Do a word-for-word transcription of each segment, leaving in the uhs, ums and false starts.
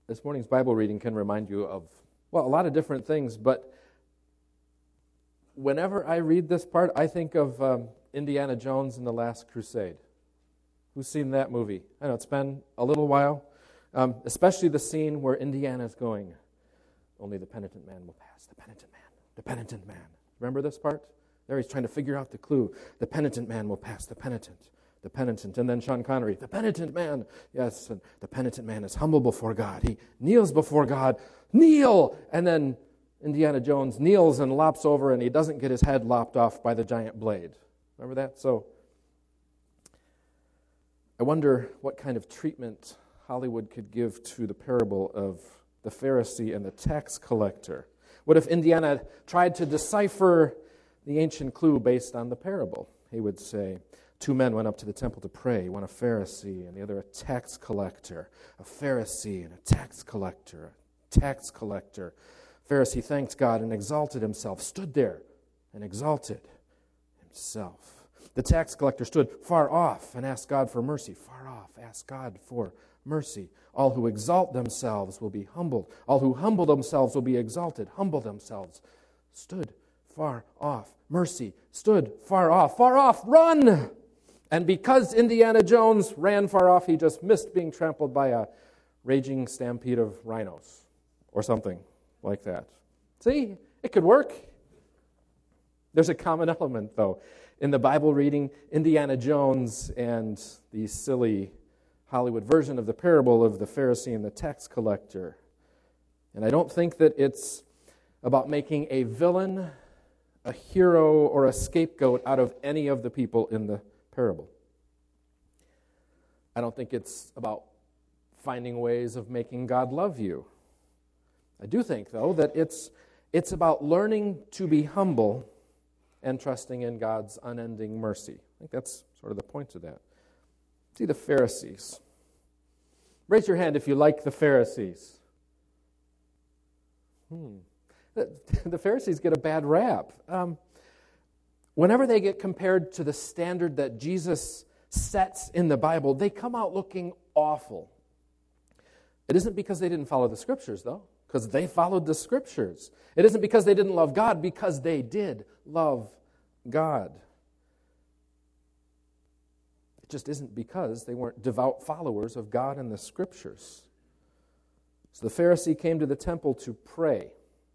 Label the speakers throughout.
Speaker 1: This morning's Bible reading can remind you of, well, a lot of different things, but whenever I read this part, I think of um, Indiana Jones and the Last Crusade. Who's seen that movie? I know it's been a little while, um, especially the scene where Indiana's going, only the penitent man will pass, the penitent man, the penitent man. Remember this part? There he's trying to figure out the clue. The penitent man will pass, the penitent. The penitent, and then Sean Connery, the penitent man. Yes, and the penitent man is humble before God. He kneels before God. Kneel! And then Indiana Jones kneels and lops over, and he doesn't get his head lopped off by the giant blade. Remember that? So, I wonder what kind of treatment Hollywood could give to the parable of the Pharisee and the tax collector. What if Indiana tried to decipher the ancient clue based on the parable? He would say, two men went up to the temple to pray, one a Pharisee and the other a tax collector. A Pharisee and a tax collector, a tax collector. Pharisee thanked God and exalted himself, stood there and exalted himself. The tax collector stood far off and asked God for mercy. Far off, asked God for mercy. All who exalt themselves will be humbled. All who humble themselves will be exalted. Humble themselves. Stood far off. Mercy. Stood far off. Far off. Run! And because Indiana Jones ran far off, he just missed being trampled by a raging stampede of rhinos or something like that. See, it could work. There's a common element, though, in the Bible reading, Indiana Jones and the silly Hollywood version of the parable of the Pharisee and the tax collector. And I don't think that it's about making a villain, a hero, or a scapegoat out of any of the people in the parable. I don't think it's about finding ways of making God love you. I do think, though, that it's it's about learning to be humble and trusting in God's unending mercy. I think that's sort of the point of that. See the Pharisees. Raise your hand if you like the Pharisees. Hmm. The, the Pharisees get a bad rap. Um, Whenever they get compared to the standard that Jesus sets in the Bible, they come out looking awful. It isn't because they didn't follow the Scriptures, though, because they followed the Scriptures. It isn't because they didn't love God, because they did love God. It just isn't because they weren't devout followers of God and the Scriptures. So the Pharisee came to the temple to pray.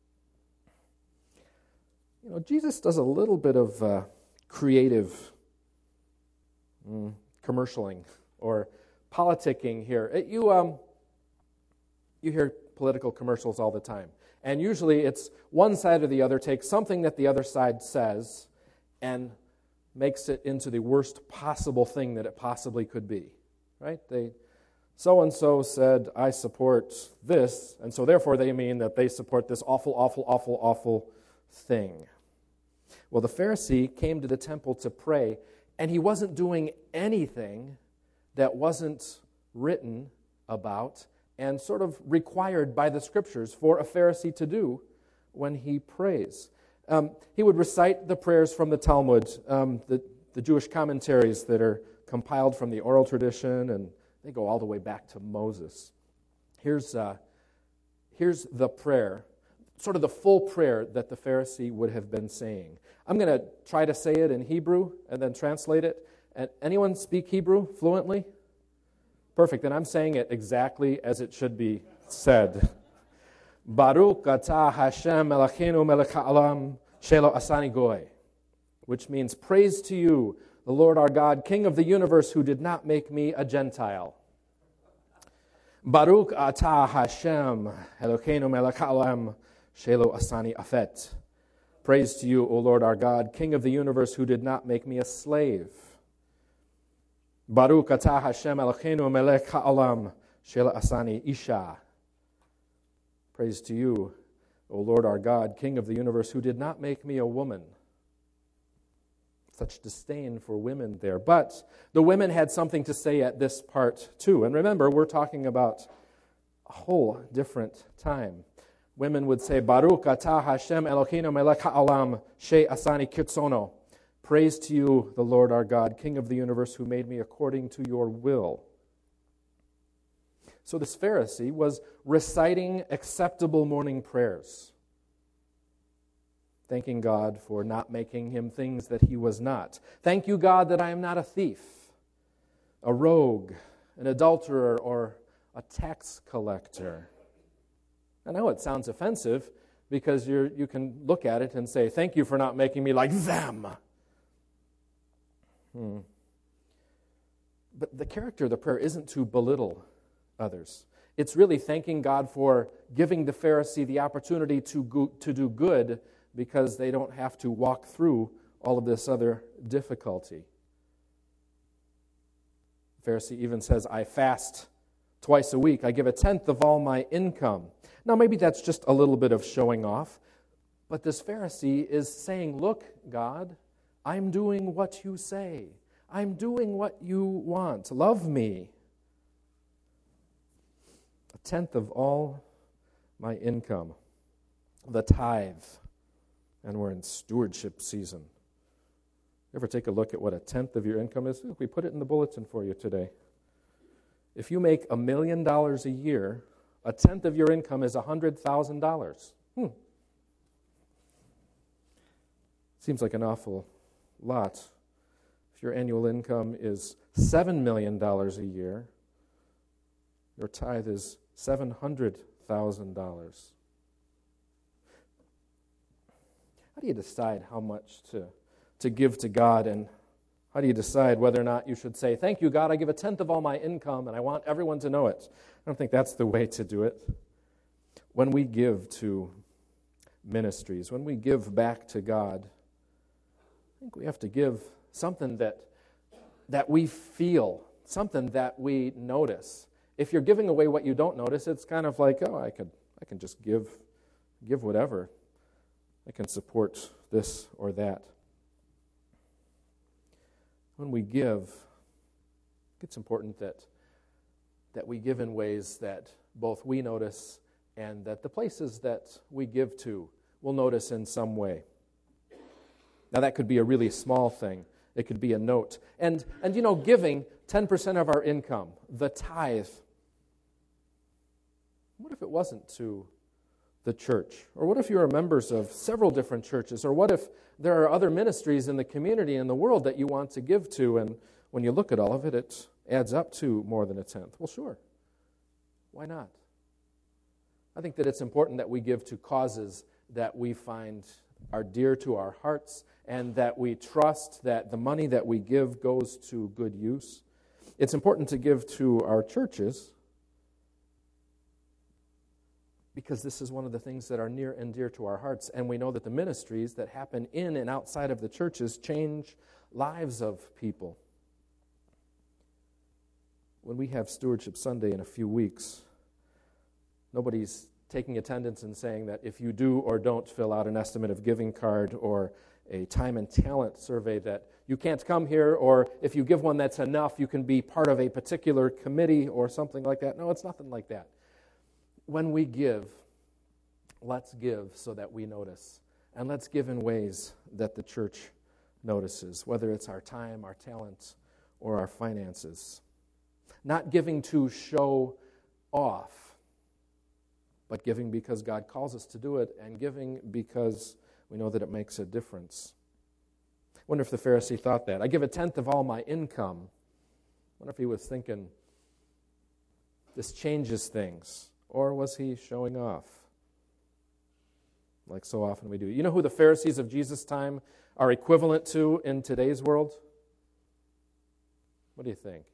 Speaker 1: You know, Jesus does a little bit of uh, creative mm, commercialing or politicking here. It, you um, you hear political commercials all the time, and usually it's one side or the other takes something that the other side says and makes it into the worst possible thing that it possibly could be. Right? They so and so said, "I support this," and so therefore they mean that they support this awful, awful, awful, awful thing. Well, the Pharisee came to the temple to pray, and he wasn't doing anything that wasn't written about and sort of required by the Scriptures for a Pharisee to do when he prays. Um, he would recite the prayers from the Talmud, um, the, the Jewish commentaries that are compiled from the oral tradition, and they go all the way back to Moses. Here's, uh, here's the prayer, sort of the full prayer that the Pharisee would have been saying. I'm going to try to say it in Hebrew and then translate it. And anyone speak Hebrew fluently? Perfect. Then I'm saying it exactly as it should be said. Baruch atah Hashem Elokeinu melech ha'olam shelo asani goy, which means, praise to you, the Lord our God, King of the universe, who did not make me a Gentile. Baruch atah Hashem Elokeinu melech ha'olam shelo asani afet. Praise to you, O Lord our God, King of the universe, who did not make me a slave. Baruch atah Hashem Elokeinu melech ha'olam shelo asani isha. Praise to you, O Lord our God, King of the universe, who did not make me a woman. Such disdain for women there. But the women had something to say at this part too. And remember, we're talking about a whole different time. Women would say, Baruch atah Hashem Elokeinu melech ha'olam she asani kitzono. Praise to you, the Lord our God, King of the universe, who made me according to your will. So this Pharisee was reciting acceptable morning prayers, thanking God for not making him things that he was not. Thank you, God, that I am not a thief, a rogue, an adulterer, or a tax collector. I know it sounds offensive because you're, you can look at it and say, thank you for not making me like them. Hmm. But the character of the prayer isn't to belittle others. It's really thanking God for giving the Pharisee the opportunity to go, to do good because they don't have to walk through all of this other difficulty. The Pharisee even says, I fast twice a week. I give a tenth of all my income. Now, maybe that's just a little bit of showing off, but this Pharisee is saying, look, God, I'm doing what you say. I'm doing what you want. Love me. A tenth of all my income. The tithe. And we're in stewardship season. You ever take a look at what a tenth of your income is? We put it in the bulletin for you today. If you make a million dollars a year, a tenth of your income is one hundred thousand dollars. Hmm. Seems like an awful lot. If your annual income is seven million dollars a year, your tithe is seven hundred thousand dollars. How do you decide how much to, to give to God, and how do you decide whether or not you should say, thank you, God, I give a tenth of all my income, and I want everyone to know it? I don't think that's the way to do it. When we give to ministries, when we give back to God, I think we have to give something that that we feel, something that we notice. If you're giving away what you don't notice, it's kind of like, oh, I could I can just give give whatever. I can support this or that. When we give, it's important that that we give in ways that both we notice and that the places that we give to will notice in some way. Now, that could be a really small thing. It could be a note. And, and you know, giving ten percent of our income, the tithe, what if it wasn't to the church? Or what if you are members of several different churches? Or what if there are other ministries in the community and the world that you want to give to, and when you look at all of it, it adds up to more than a tenth? Well, sure. Why not? I think that it's important that we give to causes that we find are dear to our hearts, and that we trust that the money that we give goes to good use. It's important to give to our churches because this is one of the things that are near and dear to our hearts, and we know that the ministries that happen in and outside of the churches change lives of people. When we have Stewardship Sunday in a few weeks, nobody's taking attendance and saying that if you do or don't fill out an estimate of giving card or a time and talent survey that you can't come here, or if you give one that's enough, you can be part of a particular committee or something like that. No, it's nothing like that. When we give, let's give so that we notice. And let's give in ways that the church notices, whether it's our time, our talents, or our finances. Not giving to show off, but giving because God calls us to do it, and giving because we know that it makes a difference. I wonder if the Pharisee thought that. I give a tenth of all my income. I wonder if he was thinking, this changes things. Or was he showing off? Like so often we do. You know who the Pharisees of Jesus' time are equivalent to in today's world? What do you think?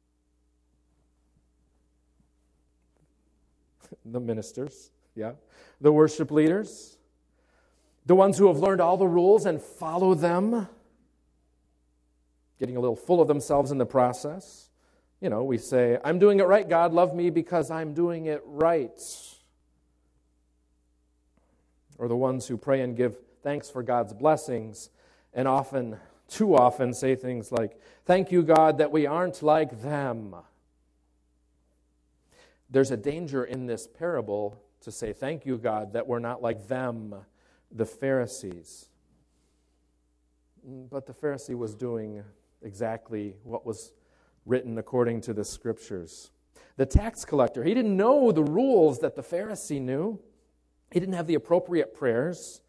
Speaker 1: The ministers, yeah. The worship leaders. The ones who have learned all the rules and follow them. Getting a little full of themselves in the process. You know, we say, I'm doing it right, God, love me because I'm doing it right. Or the ones who pray and give thanks for God's blessings and often, too often, say things like, thank you, God, that we aren't like them. There's a danger in this parable to say, thank you, God, that we're not like them, the Pharisees. But the Pharisee was doing exactly what was written according to the Scriptures. the tax collector. He didn't know the rules that the Pharisee knew. He didn't have the appropriate prayers.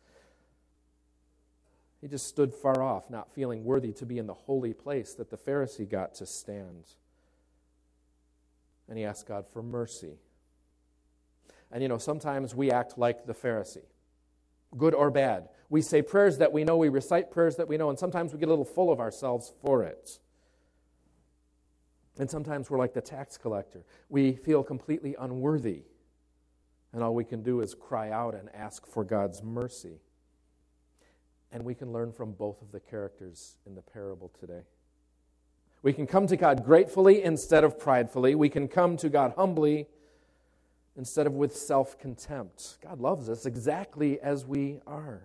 Speaker 1: He just stood far off, not feeling worthy to be in the holy place that the Pharisee got to stand. And he asked God for mercy. And you know, sometimes we act like the Pharisee, good or bad. We say prayers that we know, we recite prayers that we know, and sometimes we get a little full of ourselves for it. And sometimes we're like the tax collector. We feel completely unworthy, and all we can do is cry out and ask for God's mercy. And we can learn from both of the characters in the parable today. We can come to God gratefully instead of pridefully. We can come to God humbly instead of with self-contempt. God loves us exactly as we are.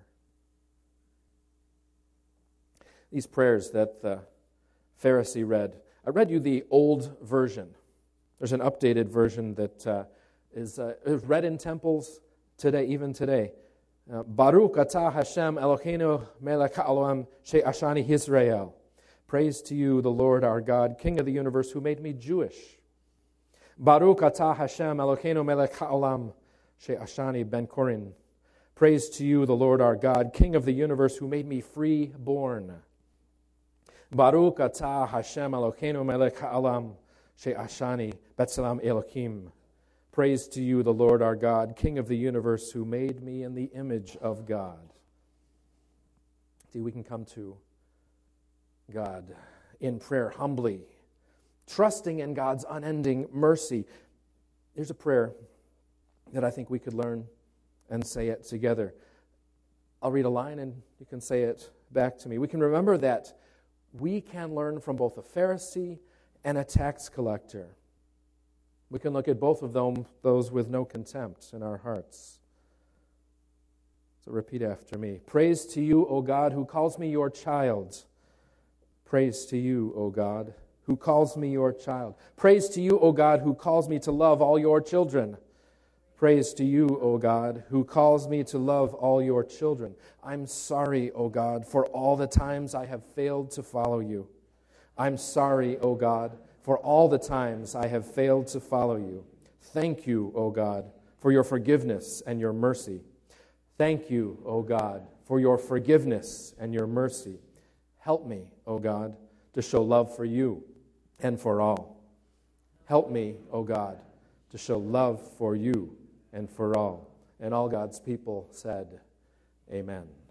Speaker 1: These prayers that the Pharisee read, I read you the old version. There's an updated version that uh, is, uh, is read in temples today, even today. Uh, Baruch atah Hashem Elokeinu melech haolam she'ashani Yisrael. Praise to you, the Lord our God, King of the universe, who made me Jewish. Baruch atah Hashem Elokeinu melech haolam she'ashani ben Korin. Praise to you, the Lord our God, King of the universe, who made me free-born. Baruch atah Hashem Elokeinu melech haolam she'ashani B'Tselem Elokim. Praise to you, the Lord our God, King of the universe, who made me in the image of God. See, we can come to God in prayer humbly, trusting in God's unending mercy. Here's a prayer that I think we could learn and say it together. I'll read a line and you can say it back to me. We can remember that we can learn from both a Pharisee and a tax collector. We can look at both of them, those with no contempt in our hearts. So repeat after me. Praise to you, O God, who calls me your child. Praise to you, O God, who calls me your child. Praise to you, O God, who calls me to love all your children. Praise to you, O God, who calls me to love all your children. I'm sorry, O God, for all the times I have failed to follow you. I'm sorry, O God, for all the times I have failed to follow you. Thank you, O God, for your forgiveness and your mercy. Thank you, O God, for your forgiveness and your mercy. Help me, O God, to show love for you and for all. Help me, O God, to show love for you and for all. And all God's people said, Amen.